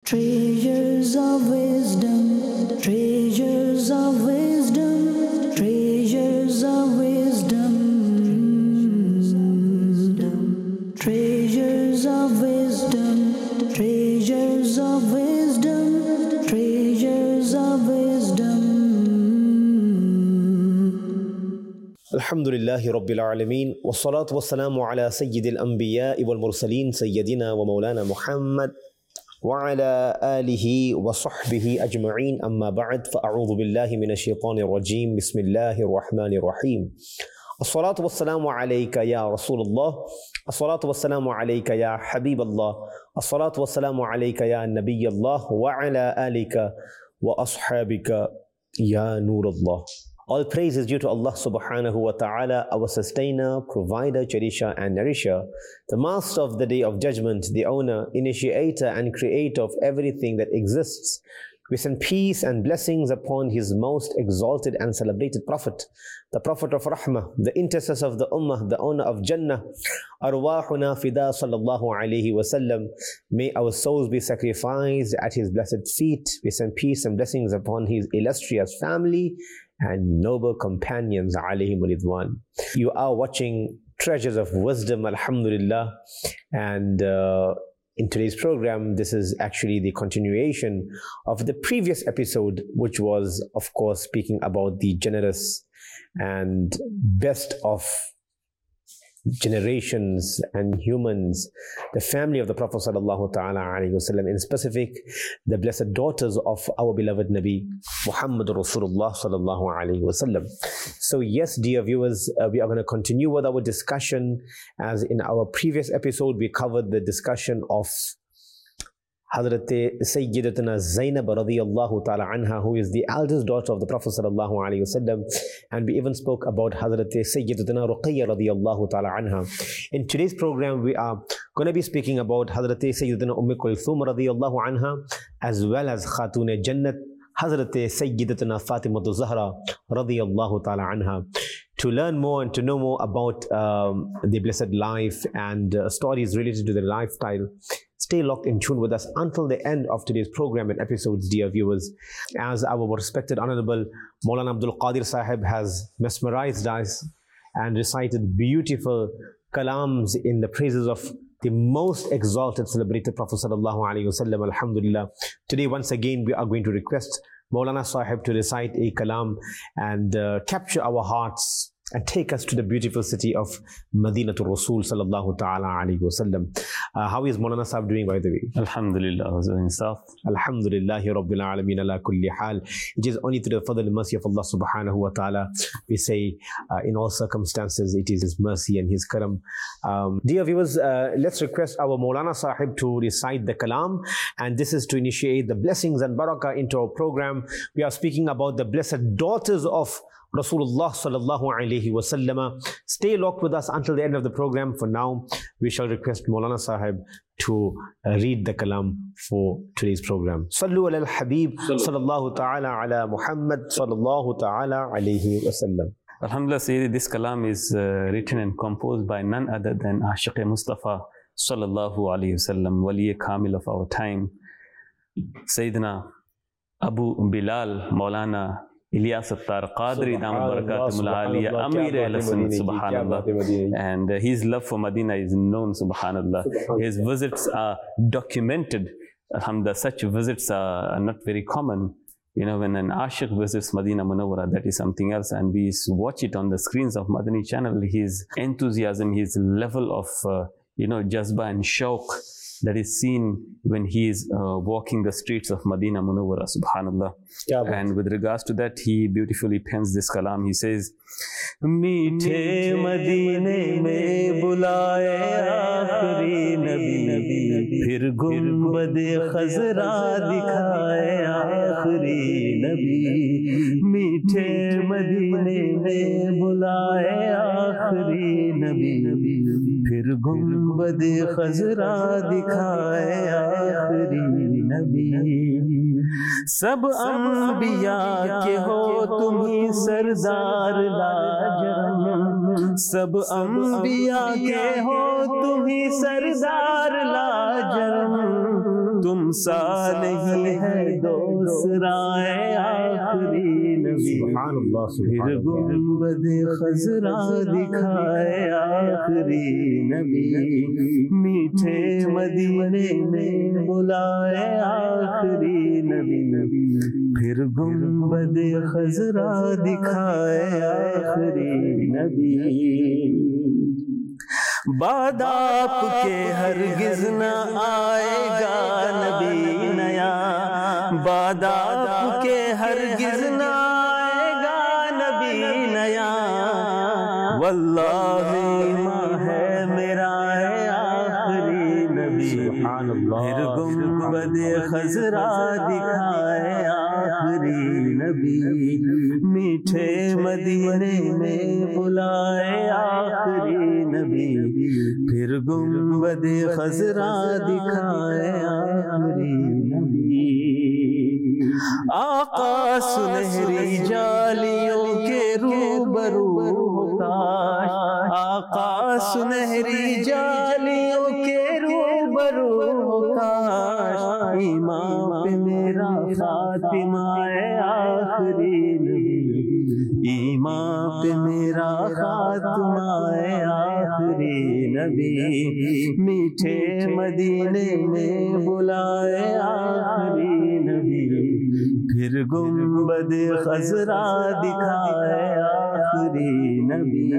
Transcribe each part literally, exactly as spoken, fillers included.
Treasures of wisdom, treasures of wisdom, treasures of wisdom, treasures of wisdom, treasures of wisdom, treasures of wisdom. Alhamdulillahi Rabbil Alameen, wassalatu wassalamu ala sayyidil anbiya'i wal mursaleen, sayyidina wa maulana Muhammad wa ala alihi wa sahbihi ajma'een, amma ba'd, fa'a'udhu billahi minash shaitanir rajim, bismillahir rahmanir rahim. As-salatu wassalamu alayka ya Rasulullah, as-salatu wassalamu alayka ya Habiballah, as-salatu wassalamu alayka ya Nabiyallah, wa ala alika wa ashabika ya Nurullah. All praise is due to Allah subhanahu wa ta'ala, our sustainer, provider, cherisher and nourisher, the master of the day of judgment, the owner, initiator and creator of everything that exists. We send peace and blessings upon his most exalted and celebrated prophet, the prophet of Rahmah, the intercessor of the Ummah, the owner of Jannah. Arwahuna fida sallallahu alayhi wa sallam. May our souls be sacrificed at his blessed feet. We send peace and blessings upon his illustrious family and noble companions, alayhim ridwan. You are watching Treasures of Wisdom, alhamdulillah. And uh, in today's program, this is actually the continuation of the previous episode, which was, of course, speaking about the generous and best of generations and humans, the family of the Prophet sallallahu ta'ala alayhi wa sallam, in specific, the blessed daughters of our beloved Nabi, Muhammad Rasulullah sallallahu alayhi wa sallam. So yes, dear viewers, uh, we are going to continue with our discussion. As in our previous episode, we covered the discussion of Hazrat Sayyidatuna Zainab radiyallahu ta'ala anha, who is the eldest daughter of the Prophet sallallahu alayhi wa sallam, and we even spoke about Hazrat Sayyidatuna Ruqayya radiyallahu ta'ala anha. In today's program, we are going to be speaking about Hazrat Sayyidatuna Umm Kulthum radiyallahu anha, as well as Khatun Jannat, Hazrat Sayyidatuna Fatimatu Zahra radiyallahu ta'ala anha. To learn more and to know more about um, the blessed life and uh, stories related to their lifestyle, stay locked in tune with us until the end of today's program and episodes, dear viewers. As our respected Honorable Maulana Abdul Qadir Sahib has mesmerized us and recited beautiful kalams in the praises of the most exalted, celebrated Prophet sallallahu alaihi wasallam, alhamdulillah. Today, once again, we are going to request Maulana Sahib to recite a kalam and uh, capture our hearts and take us to the beautiful city of Madinatul Rasul sallallahu ta'ala alayhi wa sallam. Uh, how is Maulana Sahib doing, by the way? Alhamdulillah, himself. Alhamdulillahi Rabbil Alameen ala kulli hal. It is only through the fadl and mercy of Allah subhanahu wa ta'ala. We say uh, in all circumstances it is His mercy and His karam. Um, dear viewers, uh, let's request our Maulana Sahib to recite the kalam, and this is to initiate the blessings and barakah into our program. We are speaking about the blessed daughters of Rasulullah sallallahu alayhi wa sallam. Stay locked with us until the end of the program. For now, we shall request Maulana Sahib to uh, read the kalam for today's program. Sallu ala al-Habib sallallahu ta'ala ala Muhammad sallallahu ta'ala alayhi wa sallam. Alhamdulillah, Sayyidi, this kalam is uh, written and composed by none other than Ashiq Mustafa sallallahu alayhi wa sallam, Wali Kamil of our time, Sayyidina Abu Bilal Maulana Ilyas Attar Qadri Damad Barakatum Al-Aliyah, Amir al-Sunnah, subhanallah. And uh, his love for Medina is known, subhanallah. His visits are documented. Alhamdulillah, such visits are, are not very common. You know, when an Ashiq visits Medina Munawwara, that is something else. And we watch it on the screens of Madani channel. His enthusiasm, his level of, uh, you know, jazba and shauq that is seen when he is uh, walking the streets of Madina Munawwara, subhanallah. Yeah, and with regards to that, he beautifully pens this kalam. He says, Meethe Madine mein bulaye aakhri nabi, phir gumbad khazra dikhaye aakhri nabi. Meethe Madine mein bulaye aakhri nabi, phir gumbad khazra dikhaye aakhri nabi. सब अंबिया के हो तुम ही सरदार लाजरम, सब अंबिया के हो तुम ही सरदार लाजरम, تم سا نہیں ہے دوسرا آخری نبی، پھر گنبد خضرا دکھائے آخری نبی، میٹھے مدینے میں بلائے آخری نبی، پھر گنبد خضرا دکھائے آخری نبی۔ بعد آپ کے ہرگز نہ آئے گا نبی نیا، بعد آپ کے ہرگز نہ آئے گا نبی نیا، واللہ ایمان ہے میرا ہے آخری نبی، پھر گنبد خضرا دکھائے آخری نبی، میٹھے مدینے میں بلائے آخری نبی، پھر گنبد خضرا دکھائے آخری نبی۔ آقا سنہری جالیوں کے روبرو کاش، آقا سنہری جالیوں کے روبرو کاش، ایمان پہ میرا خاتمہ آخری نبی، ایمان پہ میرا خاتمہ آخری نبی، میٹھے مدینے میں بلائے آخری نبی، پھر گنبد خضرا دکھائے آخری نبی۔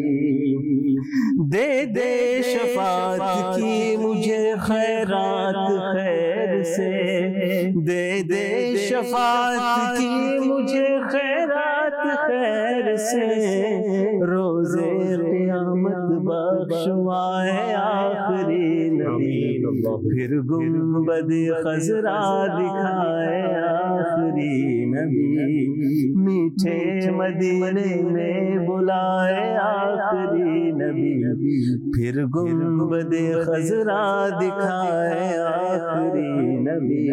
دے دے شفاعت کی مجھے خیرات خیر سے، دے دے شفاعت کی مجھے خیرات خیر سے، روزے قیامت بخشوائے آخری نبی، پھر گنبد خضرا دکھائے آخری نبی، میٹھے مدینے میں بلائے آخری نبی، پھر گنبد خضرا دکھائے آخری نبی۔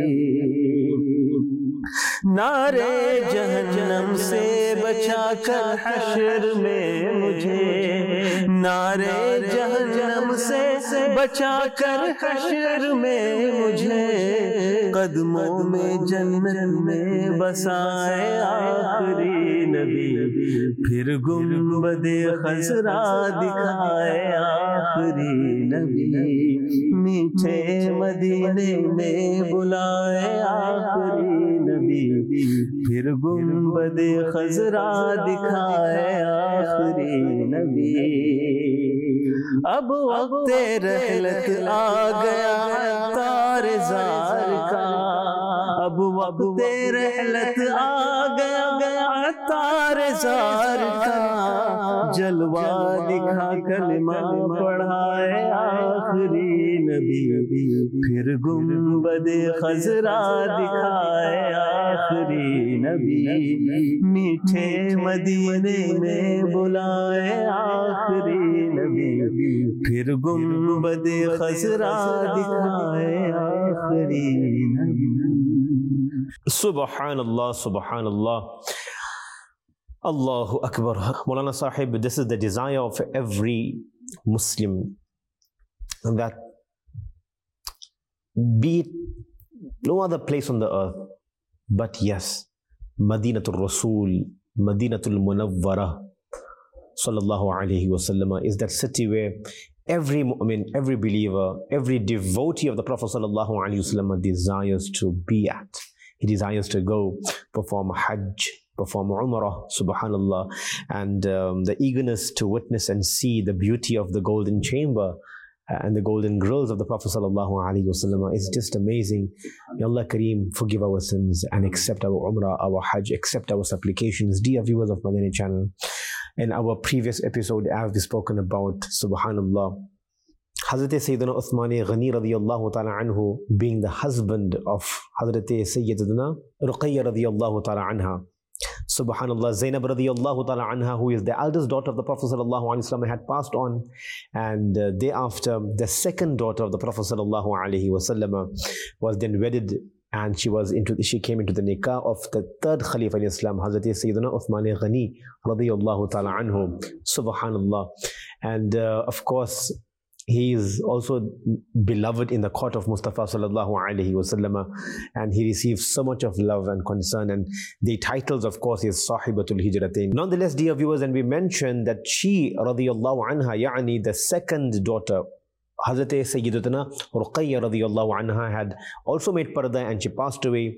نارے جہنم سے بچا کر حشر میں مجھے، نارے جہنم سے بچا کر حشر میں مجھے، قدموں میں جنت میں بسائے آخری نبی، پھر گنبد خضرا دکھائے آخری نبی، میٹھے مدینے میں بلائے آخری نبی، پھر گنبد خضرا دکھائے آخری نبی۔ اب وقت رحلت آ گیا تار زار کا، اب وقت رحلت آ گیا تار زار کا، جلوہ دکھا کلمہ پڑھائے آخری نبی، پھر گنبد خضرا دکھائے آخری نبی، میٹھے مدینے میں بلائے آخری نبی، پھر گنبد خضرا دکھائے آخری نبی۔ سبحان اللہ، سبحان اللہ، Allahu Akbar. Maulana Sahib, this is the desire of every Muslim, that be it no other place on the earth, but yes, Madinatul Rasul, Madinatul Munawwara sallallahu alayhi wasallam is that city where every mu'min, every believer, every devotee of the Prophet sallallahu alayhi wasallam desires to be at. He desires to go perform Hajj, perform Umrah, subhanallah, and um, the eagerness to witness and see the beauty of the golden chamber uh, and the golden grills of the Prophet sallallahu alaihi wasallam is just amazing. May Allah Kareem forgive our sins and accept our Umrah, our Hajj, accept our supplications. Dear viewers of Madani channel, in our previous episode, I have spoken about, subhanallah, Hazrat Sayyidina Uthman Ghani radiyallahu ta'ala anhu being the husband of Hazrat Sayyidina Ruqayya radiyallahu ta'ala anha. Subhanallah, Zainab radiyallahu ta'ala anha, who is the eldest daughter of the Prophet sallallahu alaihi wasallam, had passed on, and uh, thereafter the second daughter of the Prophet sallallahu alaihi wasallam was then wedded, and she was into the, she came into the nikah of the third Khalifa in Islam, Hazrat Sayyidina Uthman Ghani radiyallahu ta'ala anhu. Subhanallah. And uh, of course, He is also beloved in the court of Mustafa sallallahu alaihi wasallam, and he receives so much of love and concern. And the titles, of course, is Sahibatul Hijratain. Nonetheless, dear viewers, and we mentioned that she, radiyallahu anha, yani the second daughter, Hazrat Sayyidatuna Ruqayya radiyallahu anha, had also made parda and she passed away.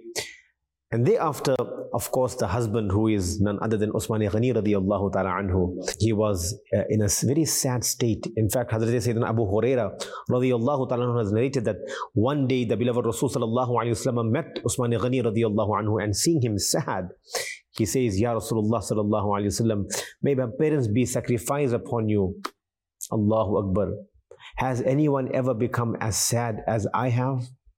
And thereafter, of course, the husband, who is none other than Usman Ghani radiyallahu ta'ala anhu, he was uh, in a very sad state. In fact, Hazrat Sayyidina Abu Huraira radiyallahu ta'ala anhu has narrated that one day the beloved Rasul sallallahu alayhi wa sallam met Usman Ghani radiyallahu anhu, and seeing him sad, he says, Ya Rasulullah sallallahu alayhi wa sallam, may my parents be sacrificed upon you. Allahu Akbar. Has anyone ever become as sad as I have?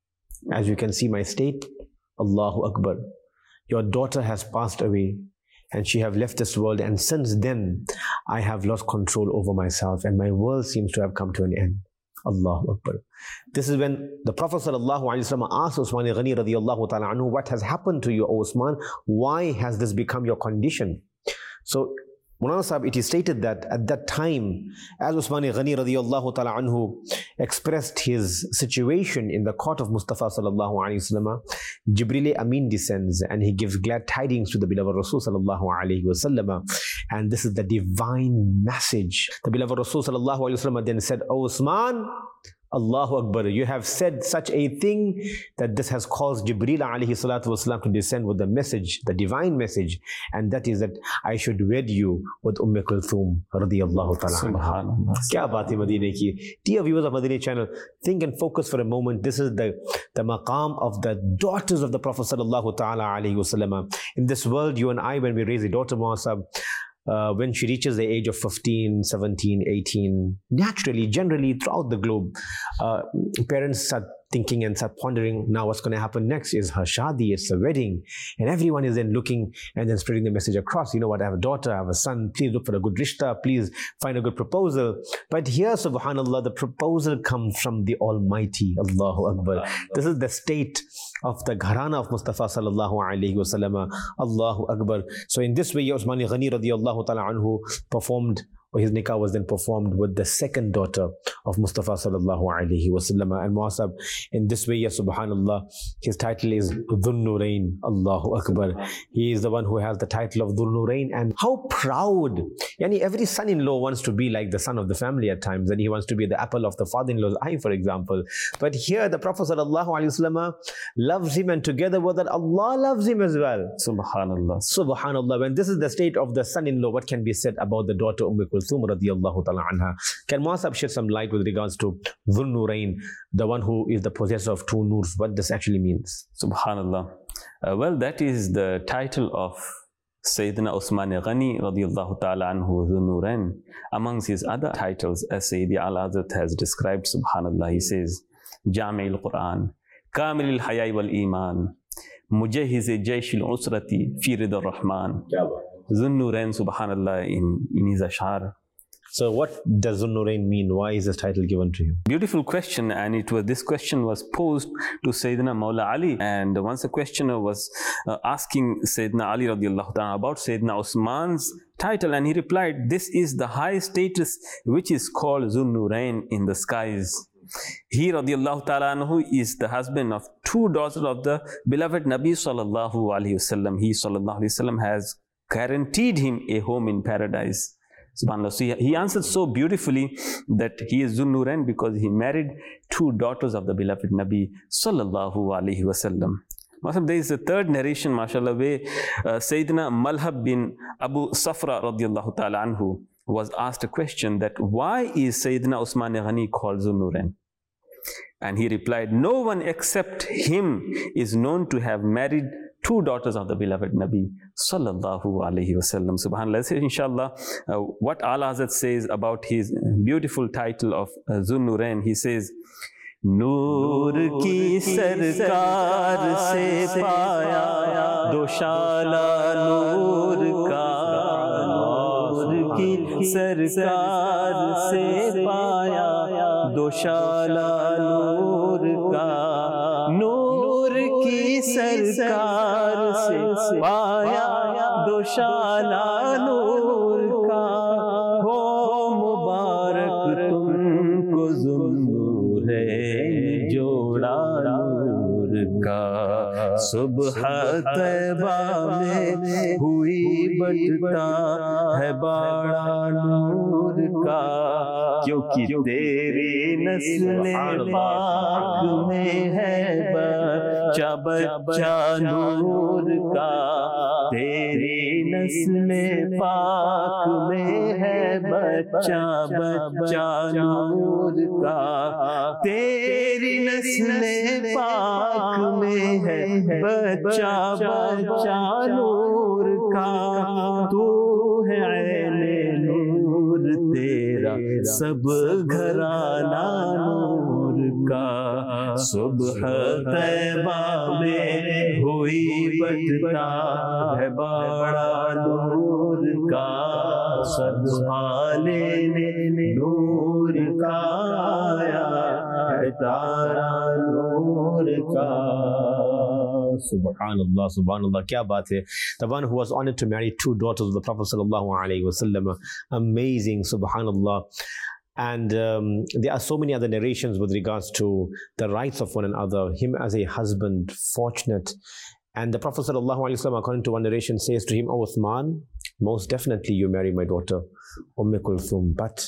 As you can see my state. Allahu Akbar. Your daughter has passed away and she have left this world, and since then I have lost control over myself and my world seems to have come to an end. Allahu Akbar. This is when the Prophet sallallahu alaihi wasallam asked Usman Ghani radiyallahu ta'ala anhu, what has happened to you, O Usman? Why has this become your condition? So Mulana Sahib, it is stated that at that time, as Usman Ghani radiyallahu ta'ala anhu expressed his situation in the court of Mustafa sallallahu alayhi wasallam, Jibreel Amin descends and he gives glad tidings to the beloved Rasul sallallahu alayhi wasallam. And this is the divine message. The beloved Rasul sallallahu alayhi wasallam then said, O Usman, Allahu Akbar, you have said such a thing that this has caused Jibreel alayhi salatu wasalam to descend with the message, the divine message, and that is that I should wed you with Umm Kulthum radiyallahu ta'ala. Subhanallah. Kya baat hai Madine ki. Dear viewers of Madine channel, think and focus for a moment. This is the, the maqam of the daughters of the Prophet sallallahu ta'ala alayhi wasallam. In this world, you and I, when we raise a daughter, Muasab, Uh, when she reaches the age of fifteen, seventeen, eighteen, naturally, generally throughout the globe, uh, parents start thinking and start pondering, now what's going to happen next is her shadi, it's a wedding, and everyone is then looking and then spreading the message across. You know what, I have a daughter, I have a son, please look for a good rishta, please find a good proposal. But here, subhanallah, the proposal comes from the Almighty. Allahu Akbar. This is the state of the gharana of Mustafa sallallahu alayhi wasallam. Allahu Akbar. So in this way, Usman Ghani radiyallahu ta'ala anhu performed, or his nikah was then performed with the second daughter of Mustafa sallallahu alayhi wasallam. And Muasab, in this way, ya subhanallah, his title is Dhul Nurain. Allahu Akbar. He is the one who has the title of Dhul Nurain. And how proud. Yani every son-in-law wants to be like the son of the family at times, and he wants to be the apple of the father-in-law's eye, for example. But here the Prophet sallallahu alayhi wasallam loves him, and together with that, Allah loves him as well. Subhanallah. Subhanallah. When this is the state of the son-in-law, what can be said about the daughter Umm Kulthum radiyallahu ta'ala anha? Can Muasab shed some light with regards to Dhul Nurain, the one who is the possessor of two noors, what this actually means? Subhanallah. Uh, well, that is the title of Sayyidina Usman Ghani radiyallahu ta'ala anhu, Dhul Nurain. Amongst his other titles, as Sayyidi Al-Hazrat has described, subhanallah, he says, Jami' al-Quran, Kamil al-Hayai wal-Iman, Mujahiz Jaysh al-Usrati, fi Ridha Rahman. Dhul Nurain, subhanallah, in, in his ashar. So what does Dhul Nurain mean? Why is this title given to him? Beautiful question, and it was this question was posed to Sayyidina Mawla Ali, and once a questioner was uh, asking Sayyidina Ali radiallahu ta'ala about Sayyidina Usman's title, and he replied, this is the high status which is called Dhul Nurain in the skies. He radiallahu ta'ala anhu is the husband of two daughters of the beloved Nabi sallallahu alayhi wasallam. He sallallahu alayhi wasallam has guaranteed him a home in paradise. SubhanAllah. So he, he answered so beautifully that he is Dhul Nurain because he married two daughters of the beloved Nabi sallallahu alayhi wasallam. There is a third narration, mashallah, where uh, Sayyidina Malhab bin Abu Safra radiallahu ta'ala anhu was asked a question that why is Sayyidina Usman Ghani called Dhul Nurain? And he replied, no one except him is known to have married two daughters of the beloved Nabi sallallahu alayhi wasallam. SubhanAllah. Let's say, inshallah, uh, what Al-Hazrat says about his beautiful title of uh, Dhul Nurain. He says, Noor ki sarkar se paya doshala noor ka. Noor ki sarkar se paya doshala noor ka. Noor ki sarkar se paya doshala noor ka. Ho mubarak tumko सुबह तैबा में हुई बटता है बाड़ा नूर का, क्योंकि तेरी नस्ल पाक में है बच्चा बच्चा नूर का, तेरी नस्ल पाक में है बच्चा बच्चा नूर का, तेरी नस्ल पाक में है बच्चा बच्चा नूर का, तू है ऐने नूर तेरा सब घराना नूर का, सुबह तैबा में हुई बटता है बाड़ा नूर का, सदहाले ने नूर का आया है तारा नूर का। Subhanallah, Subhanallah, kya baat hai. The one who was honored to marry two daughters of the Prophet sallallahu alaihi wasallam. Amazing, Subhanallah. And um, there are so many other narrations with regards to the rights of one another. Him as a husband, fortunate. And the Prophet sallallahu alaihi wasallam, according to one narration, says to him, "O Uthman, most definitely you marry my daughter, Umm Kulthum. But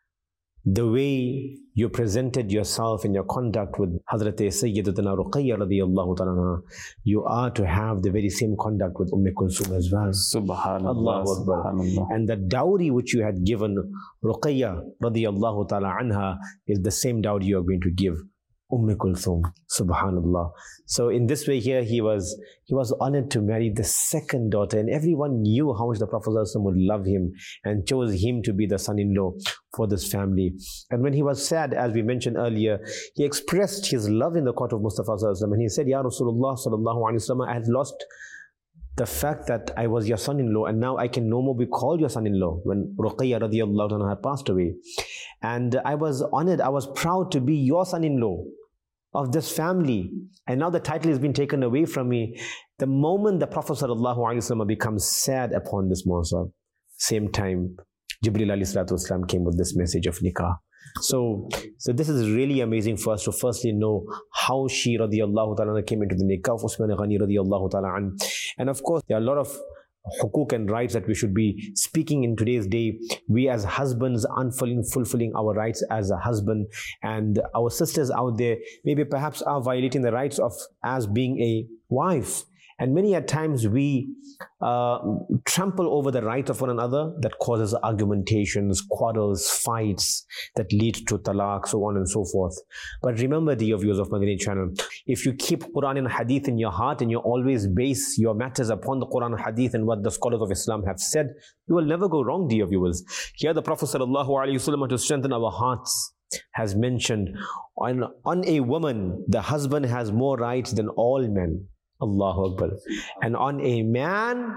the way you presented yourself in your conduct with Hazrat Sayyidatuna Ruqayya radiyallahu ta'ala, you are to have the very same conduct with Umm Kulthum as well." Subhanallah, Subhanallah. And the dowry which you had given Ruqayya radiyallahu ta'ala anha is the same dowry you are going to give Umm Kulthum. Subhanallah. So in this way here, he was he was honored to marry the second daughter, and everyone knew how much the Prophet ﷺ would love him and chose him to be the son-in-law for this family. And when he was sad, as we mentioned earlier, he expressed his love in the court of Mustafa ﷺ, and he said, "Ya Rasulullah sallallahu alaihi wasallam, I had lost the fact that I was your son-in-law, and now I can no more be called your son-in-law," when Ruqayya radiyallahu anha had passed away. And I was honored, I was proud to be your son-in-law of this family, and now the title has been taken away from me. The moment the Prophet sallallahu alaihi wasallam becomes sad upon this matter, same time Jibreel alayhi salatu wasalam came with this message of nikah. So, so this is really amazing for us to firstly know how she radiyallahu ta'ala came into the nikah of Uthman Ghani radiyallahu ta'ala an. And of course, there are a lot of hukuk and rights that we should be speaking in today's day. We as husbands aren't fulfilling, fulfilling our rights as a husband, and our sisters out there maybe perhaps are violating the rights of as being a wife. And many at times we uh, trample over the rights of one another, that causes argumentations, quarrels, fights that lead to talaq, so on and so forth. But remember, dear viewers of Madani channel, if you keep Quran and Hadith in your heart and you always base your matters upon the Quran and Hadith and what the scholars of Islam have said, you will never go wrong, dear viewers. Here the Prophet sallallahu alaihi wasallam, to strengthen our hearts, has mentioned on, on a woman, the husband has more rights than all men. Allahu Akbar. And on a man,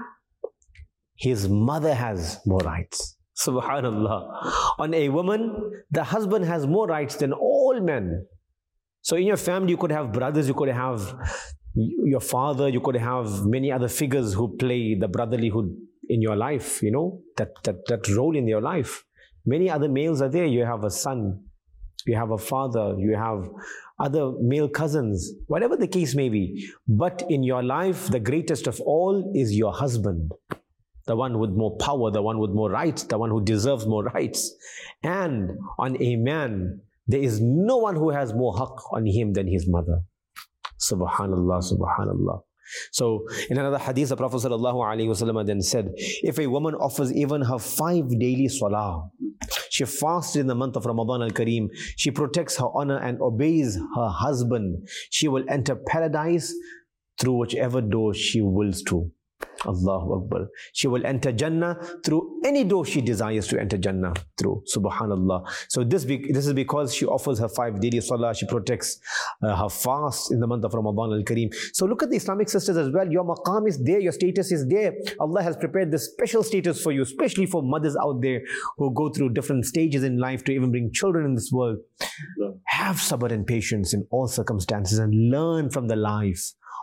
his mother has more rights. Subhanallah. On a woman, the husband has more rights than all men. So in your family, you could have brothers, you could have your father, you could have many other figures who play the brotherlyhood in your life, you know, that, that, that role in your life. Many other males are there. You have a son, you have a father, you have other male cousins, whatever the case may be. But in your life, the greatest of all is your husband. The one with more power, the one with more rights, the one who deserves more rights. And on a man, there is no one who has more haqq on him than his mother. Subhanallah, Subhanallah. So in another hadith, the Prophet ﷺ then said, if a woman offers even her five daily salah, she fasts in the month of Ramadan al-Kareem, she protects her honor and obeys her husband, she will enter paradise through whichever door she wills to. Allahu Akbar. She will enter Jannah through any door she desires to enter Jannah through. Subhanallah. So this, be, this is because she offers her five daily salah, she protects uh, her fast in the month of Ramadan al-Kareem. So look at the Islamic sisters as well. Your maqam is there, your status is there. Allah has prepared this special status for you, especially for mothers out there who go through different stages in life to even bring children in this world. Have sabr and patience in all circumstances and learn from the life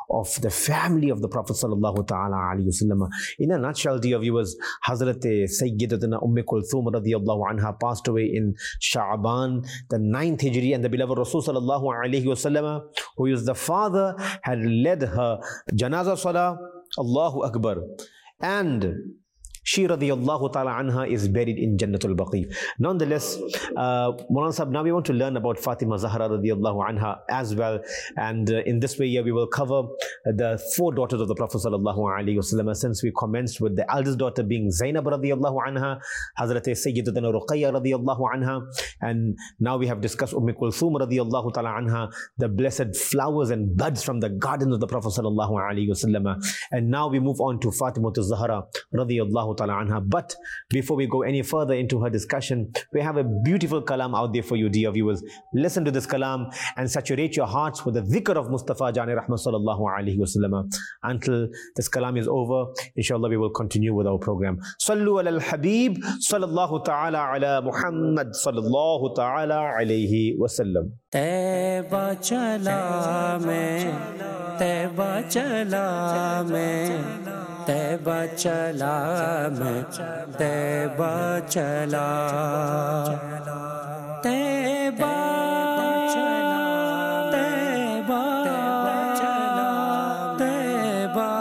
of the family of the Prophet sallallahu ta'ala alayhi wasallam. In a nutshell, dear viewers, Hazrat Sayyidatuna Umm Kulthum radiyallahu anha passed away in Sha'ban, the ninth Hijri, and the beloved Rasul sallallahu alayhi wasallam, who is the father, had led her Janazah Salah, Allahu Akbar. And she radiyallahu ta'ala anha is buried in Jannatul Baqi. Nonetheless, uh, Maulana Sahib, now we want to learn about Fatima Zahra radiyallahu anha as well. And uh, in this way, yeah, we will cover the four daughters of the Prophet sallallahu alaihi wasallam, since we commenced with the eldest daughter being Zainab radiyallahu anha, Hazrat Sayyidatuna Ruqayya radiyallahu anha, and now we have discussed Umm Kulthum radiyallahu ta'ala anha, the blessed flowers and buds from the garden of the Prophet sallallahu alaihi wasallam. And now we move on to Fatima Zahra radiyallahu ta'ala anha. But before we go any further into her discussion, we have a beautiful kalam out there for you, dear viewers. Listen to this kalam and saturate your hearts with the dhikr of Mustafa Jani Rahmat sallallahu alaihi wasallam. Until this kalam is over, inshallah we will continue with our program. Sallu ala al-Habib sallallahu ta'ala ala Muhammad sallallahu ta'ala alayhi wasallam. Taiba chala main, Taiba chala main, Taiba chala main, Taiba chala, Taiba, Taiba, Taiba, Taiba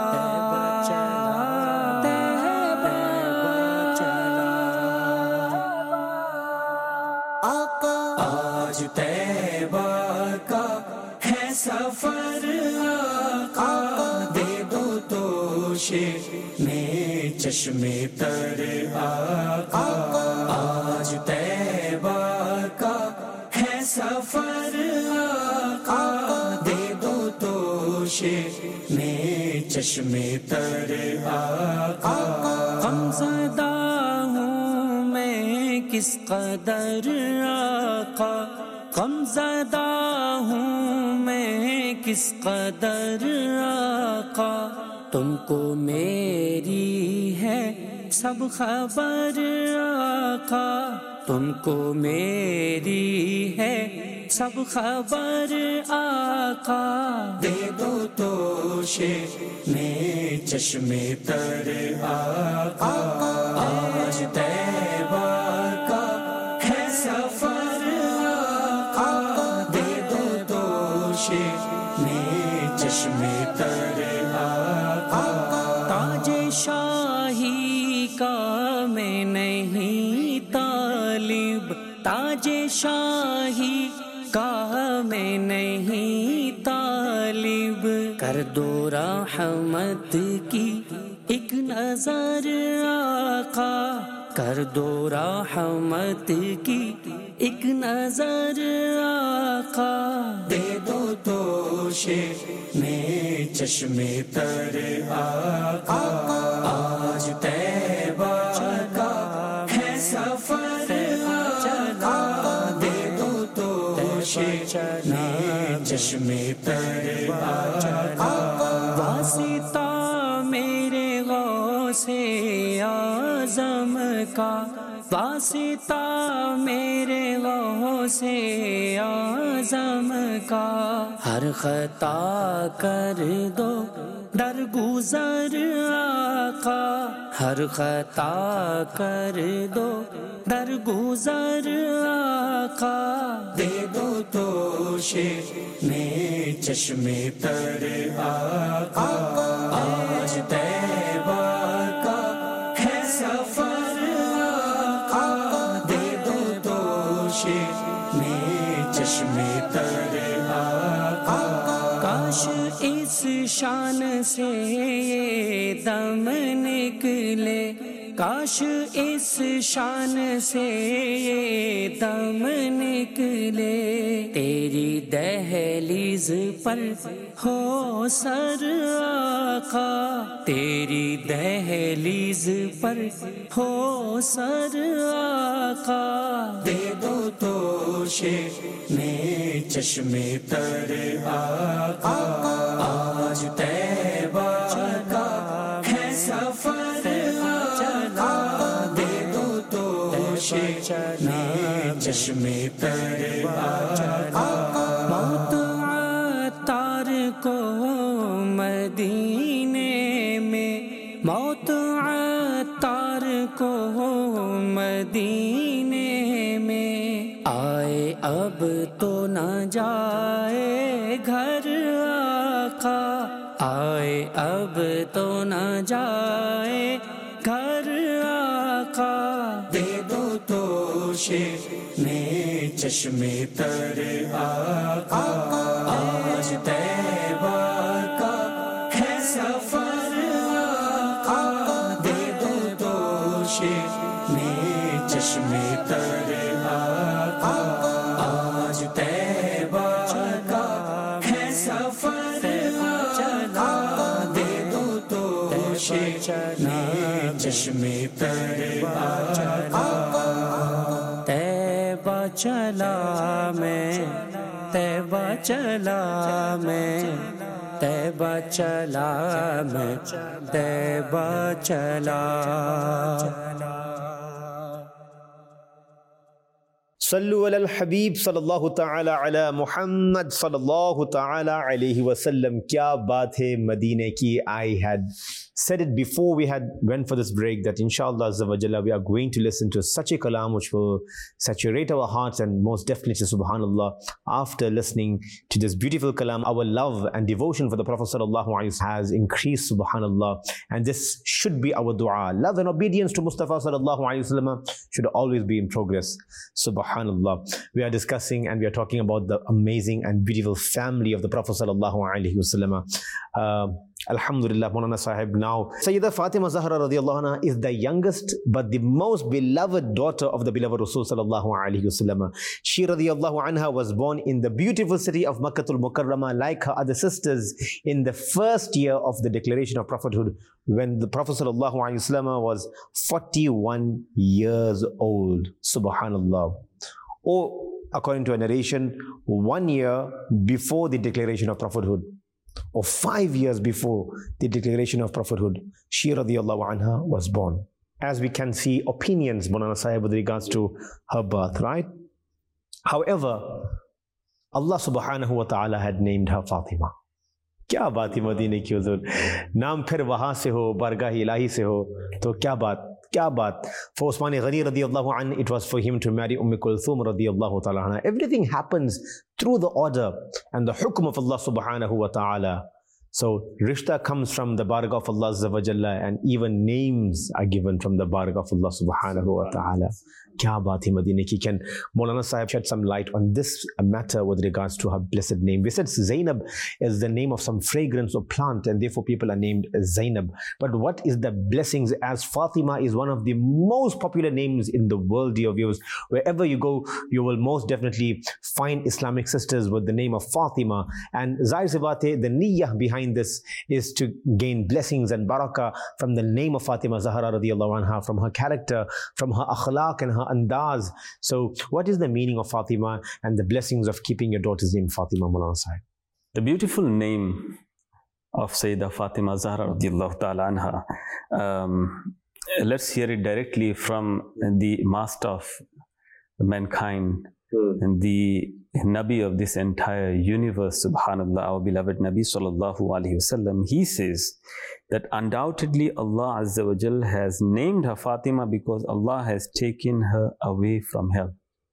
chala. Aaj Taiba ka hai safar, Aqa de do toshe mein chashme tar, Aqa aaj Taiba ka hai safar, Aqa de do toshe mein chashme tar, Aqa ghamzada hoon main kis qadar, Aqa غمزدہ ہوں میں کس قدر آقا, تم کو میری ہے سب خبر آقا, تم کو میری ہے سب خبر آقا, دے دو توشے میں چشمے تر آقا, آج طیبہ کا ہے سفر, میں چشمے تر آقا, تاج شاہی کا میں نہیں طالب, تاج شاہی کا میں نہیں طالب, کر دو رحمت کی ایک نظر آقا, کر دو رحمت کی ایک نظر آقا, دے دو توشے میں چشمے تر آقا, آج طیبہ کا ہے سفر آقا, دے دو توشے میں چشمے تر آقا, واسطہ میرے غوث اعظم کا, واسطہ میرے غوث اعظم کا, ہر خطا کر دو درگزر آقا, ہر خطا کر دو درگزر آقا, دے دو توشے میں چشمے تر آقا, آج طیبہ کا ہے سفر آقا, دے دو توشے میں چشمے تر آقا, کاش اس شان سے یہ دم نکلے, کاش اس شان سے یہ دم نکلے, تیری دہلیز پر ہو سر آقا, تیری دہلیز پر ہو سر آقا, دے دو توشے میں چشمے تر آقا, آج طیبہ کا ہے سفر آقا, دے دو توشے میں چشمے تر آقا, موت عطار کو मदीने में, मौत अत्तार को मदीने में। आए अब तो न जाए घर आका, आए अब तो न जाए घर आका। दे दो तो शेने चश्मे तर आका, आज तैबा का है सफर आका। दे दो तो शेने चश्मे तर आका, आज तैबा का है सफर आका। दे दो तो शेने चश्मे तर आका। तैबा चला मैं, तैबा चला मैं, तैबा चला मैं, तैबा चला। सल्लु अलल हबीब सल्लल्लाहु ताला अला मुहम्मद सल्लल्लाहु ताला अलैहि वसल्लम। क्या बात है मदीने की। I had said it before we had went for this break that inshallah azza wa jalla we are going to listen to such a kalam which will saturate our hearts, and most definitely subhanallah, after listening to this beautiful kalam, our love and devotion for the Prophet sallallahu alaihi wasallam has increased subhanallah, and this should be our dua. Love and obedience to Mustafa sallallahu alaihi wasallam should always be in progress subhanallah. We are discussing and we are talking about the amazing and beautiful family of the Prophet sallallahu alaihi wasallam. Uh, Alhamdulillah, Maulana Sahib. Now, Sayyidah Fatima Zahra radiallahu anha is the youngest but the most beloved daughter of the beloved Rasul sallallahu alaihi wasallam. She radiallahu anha was born in the beautiful city of Makkatul Mukarramah, like her other sisters, in the first year of the declaration of prophethood, when the Prophet sallallahu alaihi wasallam was forty-one years old. Subhanallah. Or, according to a narration, one year before the declaration of prophethood, or five years before the declaration of prophethood, she radiallahu anha was born. As we can see, opinions, Maulana Sahib, with regards to her birth, right? However, Allah subhanahu wa ta'ala had named her Fatima. क्या बात है मदीने की हुजूर, नाम फिर वहाँ से हो, बारगाह इलाही से हो, तो क्या बात, क्या बात. For Usman Ghani radiallahu anhu, it was for him to marry Umm Kulthum radiallahu ta'ala anha. Everything happens through the order and the hukm of Allah subhanahu wa ta'ala. So, rishta comes from the barakah of Allah Azza wa Jalla, and even names are given from the barakah of Allah subhanahu wa ta'ala. Kya baat hai Madine ki. Can Maulana Sahib shed some light on this matter with regards to her blessed name? We said Zainab is the name of some fragrance or plant, and therefore people are named Zainab. But what is the blessings, as Fatima is one of the most popular names in the world, dear viewers. Wherever you go, you will most definitely find Islamic sisters with the name of Fatima. And Zahir se baat hai, the niyyah behind this is to gain blessings and barakah from the name of Fatima Zahra radiallahu anha, from her character, from her akhlaq and her andaz. So what is the meaning of Fatima and the blessings of keeping your daughter's name Fatima, Maulana Sahib? The beautiful name of Sayyidah Fatima Zahra radiallahu ta'ala anha, um, let's hear it directly from the master of mankind, hmm. and the Nabi of this entire universe, subhanallah, our beloved Nabi sallallahu alaihi wasallam. He says that undoubtedly Allah Azza wa Jal has named her Fatima because Allah has taken her away from hell.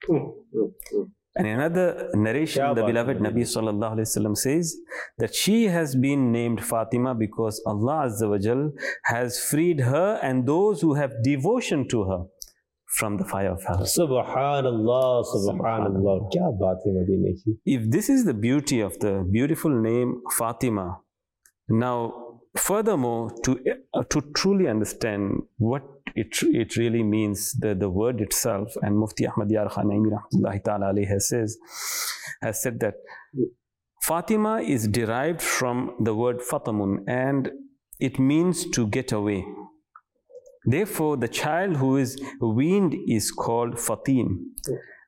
And in another narration, yeah, the beloved Nabi sallallahu alaihi wasallam says that she has been named Fatima because Allah Azza wa Jal has freed her and those who have devotion to her from the fire of hell. Subhanallah, subhanallah. Kya baat hai Madine ki. If this is the beauty of the beautiful name Fatima, now furthermore, to uh, to truly understand what it it really means, the, the word itself, and Mufti Ahmad Yar Khan Naimi rahmatullahi ta'ala alayhi has says, has said that Fatima is derived from the word Fatamun, and it means to get away. Therefore, the child who is weaned is called Fatim.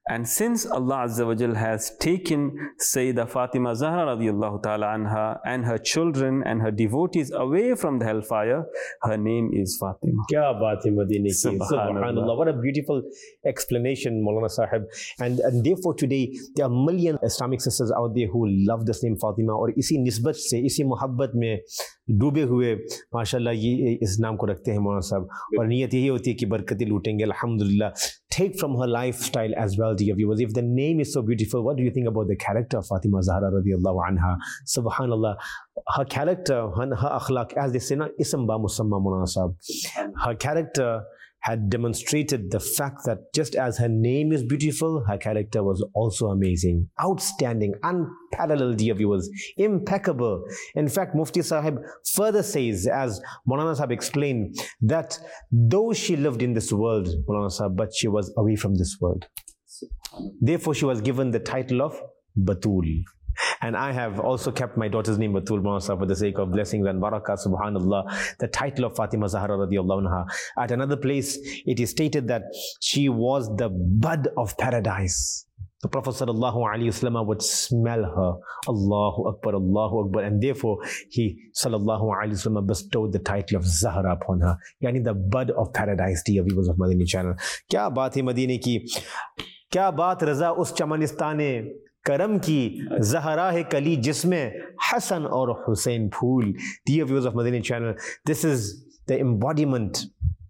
And since Allah Azza wa Jal has taken Sayyidah Fatima Zahra radiallahu ta'ala anha and her children and her devotees away from the hellfire, her name is Fatima. Kya baat hai Madine ki. Subhanallah. Subhanallah. What a beautiful explanation, Maulana Sahib. And, and therefore today, there are million Islamic sisters out there who love this name Fatima. और इसी निस्बत से, इसी मोहब्बत में डूबे हुए माशाल्लाह ये इस नाम को रखते हैं मौलाना साहब. और नियत यही होती है कि बरकतें लूटेंगे अल्हम्दुलिल्लाह. Take from her lifestyle as well, dear viewers. If the name is so beautiful, what do you think about the character of Fatima Zahra radiallahu anha? Subhanallah. Her character, her, her akhlaq, as they say, na, ism ba musamma Maulana Sahib. Her character had demonstrated the fact that just as her name is beautiful, her character was also amazing, outstanding, unparalleled, dear viewers, impeccable. In fact, Mufti Sahib further says, as Maulana Sahib explained, that though she lived in this world, Maulana Sahib, but she was away from this world. Therefore, she was given the title of Batul. And I have also kept my daughter's name Batul Maulana for the sake of blessings and barakah, subhanallah. The title of Fatima Zahra radiallahu anha. At another place, it is stated that she was the bud of paradise. The Prophet sallallahu alaihi wasallam would smell her. Allahu Akbar, Allahu Akbar. And therefore, he sallallahu alaihi wasallam bestowed the title of Zahra upon her. Yani the bud of paradise, dear viewers of Madani channel. Kya baat hai Madine ki? Kya baat raza us chamanistane करम की ज़हरा है कली जिसमें हसन और हुसैन फूल. Dear viewers of Madani channel, this is the embodiment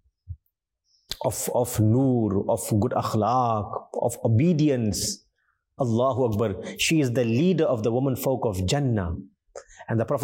of, of noor, of good akhlaq, of obedience. Allahu Akbar. She is the leader of the women folk of Jannah. And the Prophet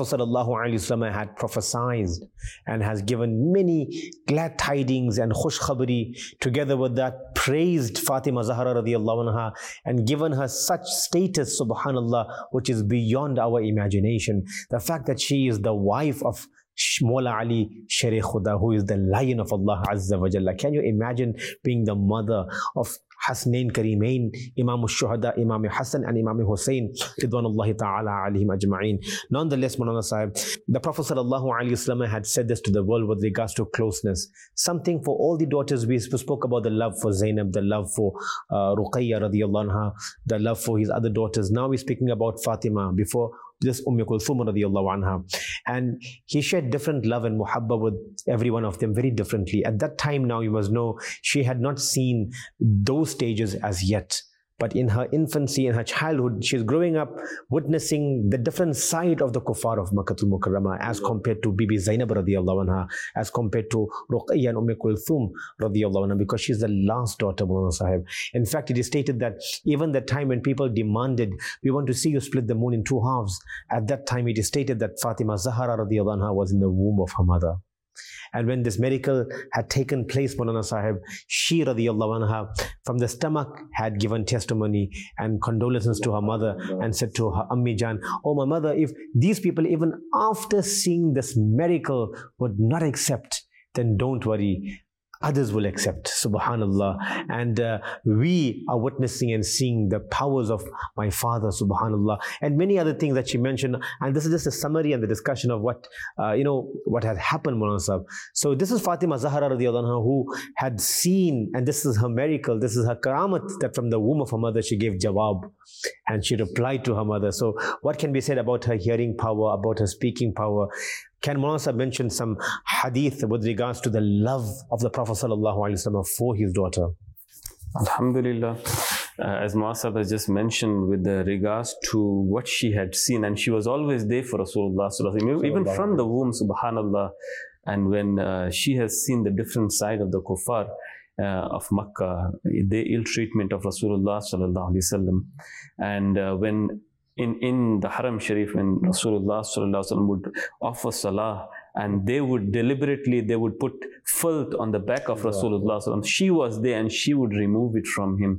ﷺ had prophesied and has given many glad tidings and khush khabari. Together with that, praised Fatima Zahra radiallahu anha and given her such status, subhanallah, which is beyond our imagination. The fact that she is the wife of Mawla Ali Sher Khuda, who is the lion of Allah Azza wa Jalla. Can you imagine being the mother of Hasnain Karimain, Imam al-Shuhada, Imam Hassan and Imam Hussein, Ridwanullahi ta'ala alayhim ajma'in. Nonetheless, Maulana Sahib, the Prophet sallallahu alayhi wasallam had said this to the world with regards to closeness. Something for all the daughters. We spoke about the love for Zainab, the love for uh, Ruqayya radiyallahu anha, the love for his other daughters. Now we're speaking about Fatima before this Umm Kulthum radiyallahu anha. And he shared different love and muhabba with every one of them very differently. At that time now, you must know, she had not seen those stages as yet. But in her infancy, in her childhood, she's growing up witnessing the different side of the kuffar of Makkatul Mukarramah as compared to Bibi Zainab radiyallahu anha, as compared to Ruqayya and Umm Kulthum radiyallahu anha, because she's the last daughter, Maulana Sahib. In fact, it is stated that even the time when people demanded, we want to see you split the moon in two halves, at that time it is stated that Fatima Zahra radiyallahu anha was in the womb of her mother. And when this miracle had taken place, Maulana Sahib, she radiyallahu anha from the stomach had given testimony and condolences to her mother and said to her Ammi Jan, oh my mother, if these people even after seeing this miracle would not accept, then don't worry, others will accept, subhanallah. And uh, we are witnessing and seeing the powers of my father, subhanallah, and many other things that she mentioned. And this is just a summary and the discussion of what, uh, you know, what had happened, Maulana Sahib. So this is Fatima Zahra radiallahu anha, who had seen, and this is her miracle, this is her karamat, that from the womb of her mother she gave jawab and she replied to her mother. So what can be said about her hearing power, about her speaking power? Can Maulana Sahib mention some hadith with regards to the love of the Prophet sallallahu alaihi wasallam for his daughter? Alhamdulillah. Uh, as Maulana Sahib has just mentioned with the regards to what she had seen, and she was always there for Rasulullah sallallahu alaihi wasallam, even from the womb, subhanallah. And when uh, she has seen the different side of the kuffar uh, of Makkah, the ill treatment of Rasulullah sallallahu alaihi wasallam, and uh, when In, in the Haram Sharif, when Rasulullah sallallahu alaihi wasallam would offer salah, and they would deliberately, they would put filth on the back of Rasulullah sallallahu alaihi wasallam. She was there and she would remove it from him.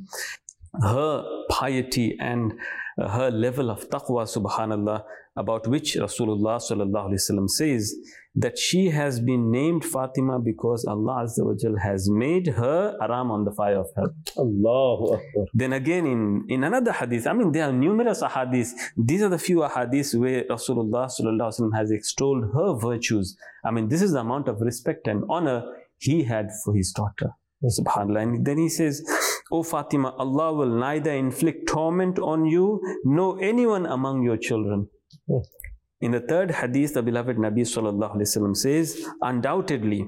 Her piety and uh, her level of taqwa, subhanallah, about which Rasulullah sallallahu alaihi wasallam says that she has been named Fatima because Allah Azza wa Jal has made her aram on the fire of hell. Allahu Akbar. Then again in, in another hadith, I mean there are numerous hadiths. These are the few hadiths where Rasulullah sallallahu alaihi wasallam has extolled her virtues. I mean this is the amount of respect and honor he had for his daughter. SubhanAllah. And then he says O Fatima, Allah will neither inflict torment on you nor anyone among your children. Hmm. In the third hadith, the beloved Nabi sallallahu alaihi wasallam says, undoubtedly,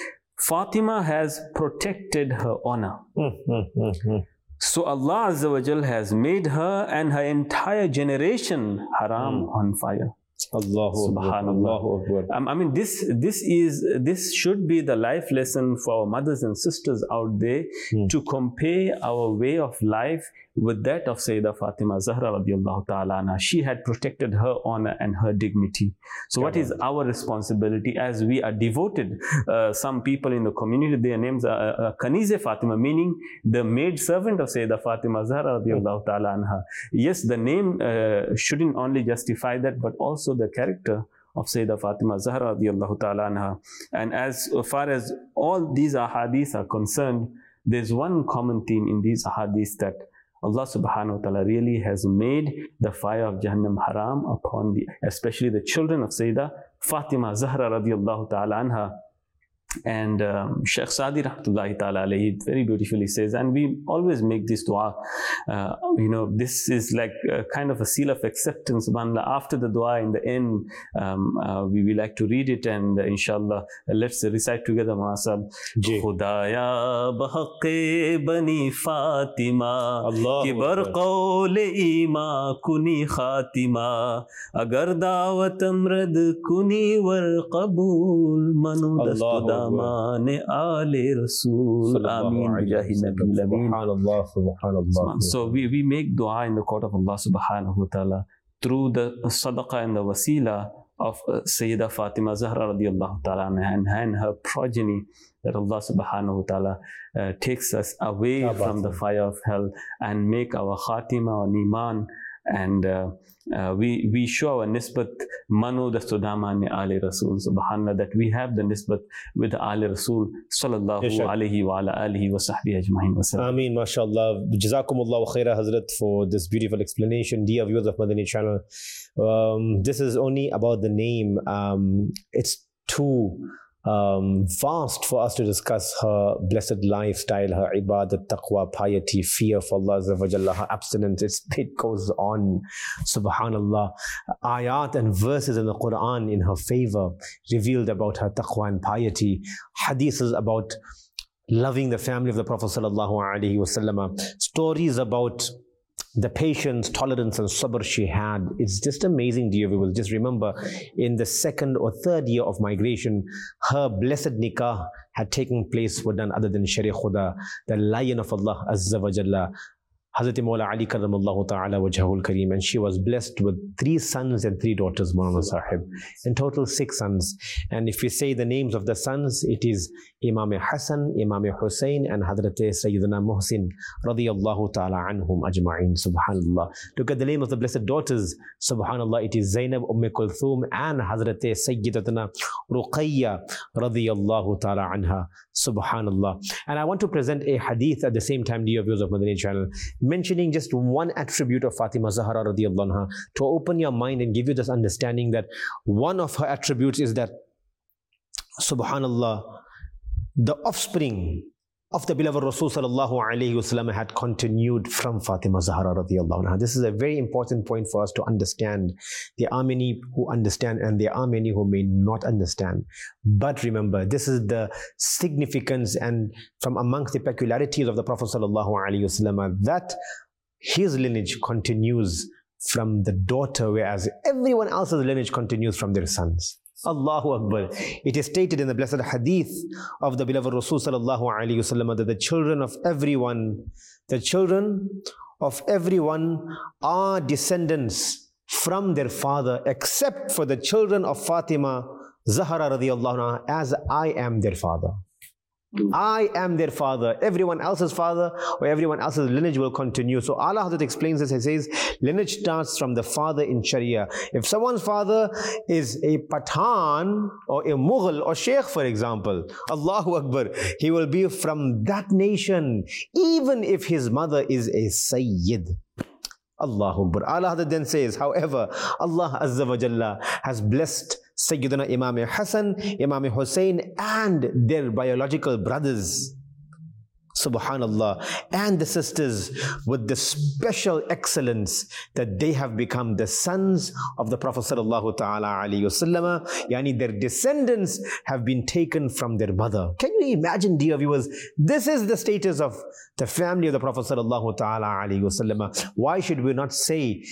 Fatima has protected her honor. Mm-hmm. So Allah Azza wa Jal has made her and her entire generation haram mm. on fire. Allahu Subhanallah. Um, I mean, this this is this should be the life lesson for our mothers and sisters out there, mm. to compare our way of life with that of Sayyidah Fatima Zahra radiallahu ta'ala anha. She had protected her honor and her dignity. So what is our responsibility as we are devoted? Uh, some people in the community, their names are uh, Kanize Fatima, meaning the maid servant of Sayyidah Fatima Zahra radiallahu ta'ala anha. Yes, the name uh, shouldn't only justify that, but also the character of Sayyidah Fatima Zahra radiallahu ta'ala anha. And as far as all these ahadith are concerned, there's one common theme in these ahadith, that Allah subhanahu wa ta'ala really has made the fire of Jahannam haram upon the, especially the children of Sayyidah Fatima Zahra radiallahu ta'ala anha. And um, Shaykh Sadi rahmatullahi ta'ala alayhi very beautifully says, and we always make this dua, uh, you know, this is like a kind of a seal of acceptance. Subhanallah, after the dua in the end, um, uh, we, we like to read it, and uh, inshallah, uh, let's recite together, Muasab. Khudaya bahaqqe bani Fatima, ki bar qawle ima kuni khatima, agar dawat amrad kuni war qabul, manu dastuda Amane Ale Rasul. Ameen. Subhanallah, subhanallah. So we, we make dua in the court of Allah subhanahu wa ta'ala through the sadaqah and the wasila of uh, Sayyidah Fatima Zahra radiallahu ta'ala and, and her progeny, that Allah subhanahu wa ta'ala uh, takes us away from the fire of hell and make our khatima on iman, and uh, uh, we we show our nisbat manu da sudama ne ali Rasul, subhanallah, that we have the nisbat with ali Rasul sallallahu alayhi wa ala alihi wa sahbihi ajma'in wa sallam. Ameen, mashallah. Jazakumullahu khaira, Hazrat, for this beautiful explanation. Dear viewers of Madani channel, um, this is only about the name. Um, it's too Um, vast for us to discuss her blessed lifestyle, her ibadat, taqwa, piety, fear for Allah Azza wa Jalla, her abstinence. It's, it goes on, subhanallah. Ayat and verses in the Quran in her favor revealed about her taqwa and piety. Hadiths about loving the family of the Prophet sallallahu alaihi wasallam. Stories about the patience, tolerance and sabr she had. It's just amazing, dear viewers. Just remember, in the second or third year of migration, her blessed nikah had taken place with none other than Shaykh Khuda, the lion of Allah Azza wa Jalla, Hazrat Mawla Ali karramallahu ta'ala wajhahul kareem, and she was blessed with three sons and three daughters, Maulana Sahib. In total, six sons. And if we say the names of the sons, it is Imam Hassan, Imam Hussein, and Hazrat Sayyidina Muhsin radiyallahu ta'ala anhum ajma'in, subhanallah. Look at the name of the blessed daughters, subhanallah. It is Zainab, Umm Kulthum, and Hazrat Sayyidatuna Ruqayya radiyallahu ta'ala anha, subhanallah. And I want to present a hadith at the same time, dear viewers of Madani channel, mentioning just one attribute of Fatima Zahra radiallahu anha, to open your mind and give you this understanding that one of her attributes is that, subhanallah, the offspring of the beloved Rasul sallallahu alayhi wasallam had continued from Fatima Zahra radiallahu anha. This is a very important point for us to understand. There are many who understand and there are many who may not understand. But remember, this is the significance and from amongst the peculiarities of the Prophet sallallahu alayhi wasallam, that his lineage continues from the daughter, whereas everyone else's lineage continues from their sons. Allahu Akbar. It is stated in the blessed hadith of the beloved Rasul sallallahu alayhi wasallam that the children of everyone, the children of everyone are descendants from their father, except for the children of Fatima Zahra radiallahu anha, as I am their father. I am their father. Everyone else's father or everyone else's lineage will continue. So Allah Hazrat explains this. He says, lineage starts from the father in Sharia. If someone's father is a Pathan or a Mughal or Sheikh, for example, Allahu Akbar, he will be from that nation, even if his mother is a Sayyid. Allahu Akbar. Allah Hazrat then says, however, Allah Azza wa Jalla has blessed Sayyidina Imam Hassan, Imam Hussein, and their biological brothers. subhanallah, and the sisters with the special excellence that they have become the sons of the Prophet sallallahu ta'ala alayhi wasallam, yani their descendants have been taken from their mother. Can you imagine, dear viewers, this is the status of the family of the Prophet sallallahu ta'ala alayhi wasallam. Why should we not say,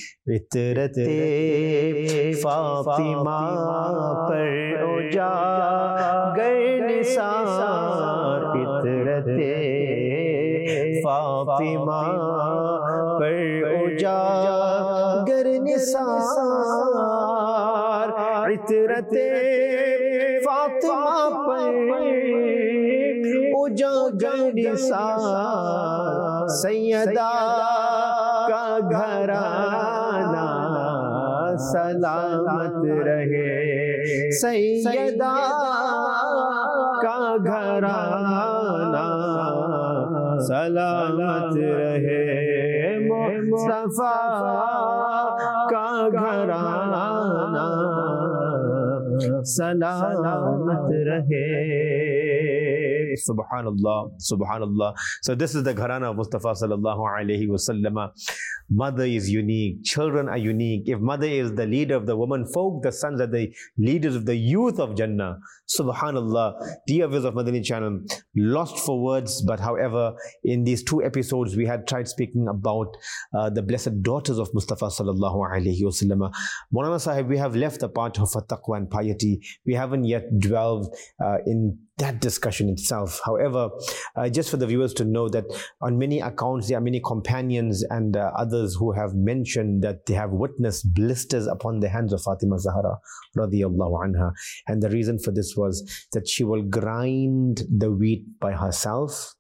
Fitrate Fatima par ujagar nisar, Fitrate Fatima par ujagar nisar, Fitrate Fatima par ujagar nisar, Sayyida ka gharana सलामत रहे, सैयदा का घराना सलामत रहे, मुस्तफा का घराना सलामत रहे. Subhanallah, Subhanallah. So this is the gharana of Mustafa sallallahu alayhi wasallam. Mother is unique, children are unique. If mother is the leader of the woman folk, the sons are the leaders of the youth of Jannah. Subhanallah. Dear viewers of Madani channel, lost for words, but however, in these two episodes we had tried speaking about uh, the blessed daughters of Mustafa sallallahu alayhi wasallam. Maulana Sahib, we have left the part of taqwa and piety. We haven't yet dwelled uh, in that discussion itself. However, uh, just for the viewers to know that on many accounts there are many companions and uh, others who have mentioned that they have witnessed blisters upon the hands of Fatima Zahra radiyallahu anha, and the reason for this was that she will grind the wheat by herself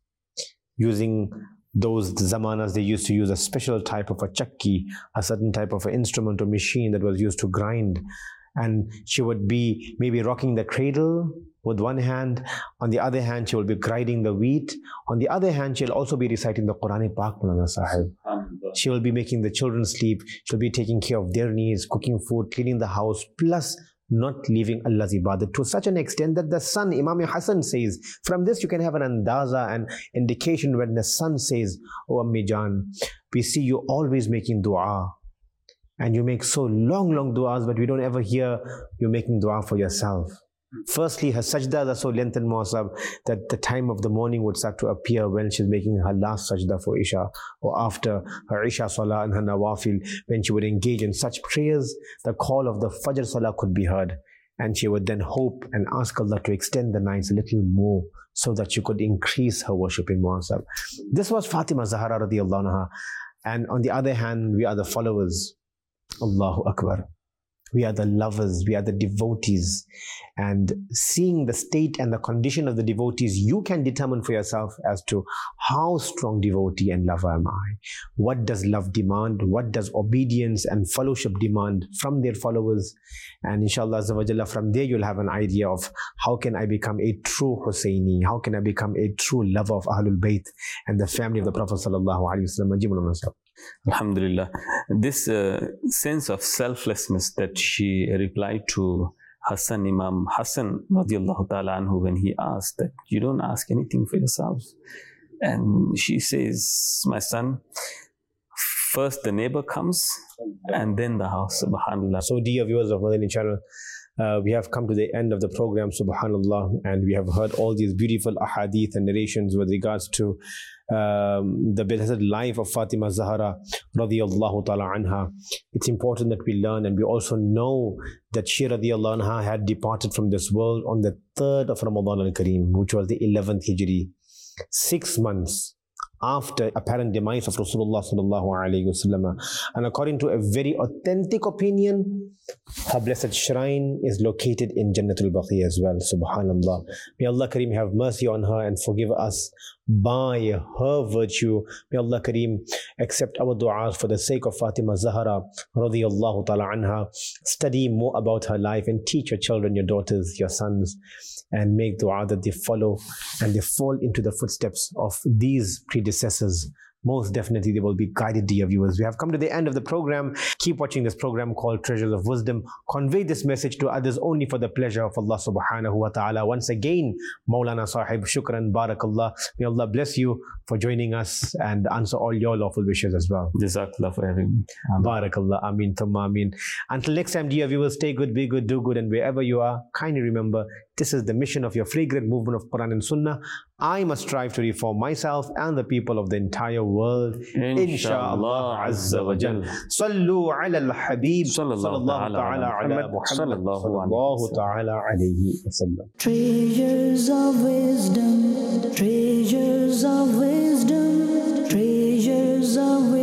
using those zamanas. They used to use a special type of a chakki, a certain type of an instrument or machine that was used to grind, and she would be maybe rocking the cradle with one hand, on the other hand she will be grinding the wheat, on the other hand she'll also be reciting the Qur'an Pak, Maulana Sahib. She will be making the children sleep, she'll be taking care of their needs, cooking food, cleaning the house, plus not leaving Allah's ibadat, to such an extent that the son, Imam Hassan says, from this you can have an andaza, an indication when the son says, "Oh Ammi Jan, we see you always making dua, and you make so long long duas, but we don't ever hear you making dua for yourself." Firstly, her sajdas are so lengthened, Muasab, that the time of the morning would start to appear when she's making her last sajda for Isha, or after her Isha Salah and her Nawafil, when she would engage in such prayers, the call of the Fajr Salah could be heard, and she would then hope and ask Allah to extend the nights a little more so that she could increase her worship in Muasab. This was Fatima Zahra radiyallahu anha, and on the other hand, we are the followers. Allahu Akbar. We are the lovers, we are the devotees, and seeing the state and the condition of the devotees, you can determine for yourself as to how strong devotee and lover am I. What does love demand? What does obedience and fellowship demand from their followers? And inshallah from there you'll have an idea of how can I become a true Husseini, how can I become a true lover of Ahlul Bayt and the family of the Prophet sallallahu alaihi wasallam. Alhamdulillah. This uh, sense of selflessness that she replied to her son Imam Hassan radiallahu ta'ala anhu when he asked that you don't ask anything for yourselves. And she says, my son, first the neighbor comes and then the house, subhanallah. So dear viewers of Madani channel, Uh, we have come to the end of the program, subhanallah, and we have heard all these beautiful ahadith and narrations with regards to um, the blessed life of Fatima Zahra radiyallahu ta'ala anha. It's important that we learn, and we also know that she radiyallahu anha had departed from this world on the third of Ramadan al-Kareem, which was the eleventh Hijri, six months after apparent demise of Rasulullah sallallahu alaihi wasallam. And according to a very authentic opinion, her blessed shrine is located in Jannatul Baqi as well, subhanallah. May Allah Kareem have mercy on her and forgive us by her virtue. May Allah Kareem accept our du'as for the sake of Fatima Zahra radiyallahu ta'ala anha. Study more about her life and teach your children, your daughters, your sons, and make dua that they follow and they fall into the footsteps of these predecessors most definitely they will be guided, dear viewers. We have come to the end of the program. Keep watching this program called Treasures of Wisdom. Convey this message to others only for the pleasure of Allah subhanahu wa ta'ala. Once again, Maulana Sahib, shukran, barakallah. May Allah bless you for joining us and answer all your lawful wishes as well. Jazakallah for having me. Amen. Barakallah, ameen, thumma ameen. Until next time, dear viewers, stay good, be good, do good, and wherever you are, kindly remember, this is the mission of your fragrant movement of Quran and Sunnah. I must strive to reform myself and the people of the entire world. Inshallah Azza wa Jal. Sallu ala al-Habib. Sallallahu ta'ala ala Muhammad. Sallallahu ta'ala alayhi wa sallam. Treasures of wisdom, treasures of wisdom, treasures of wisdom.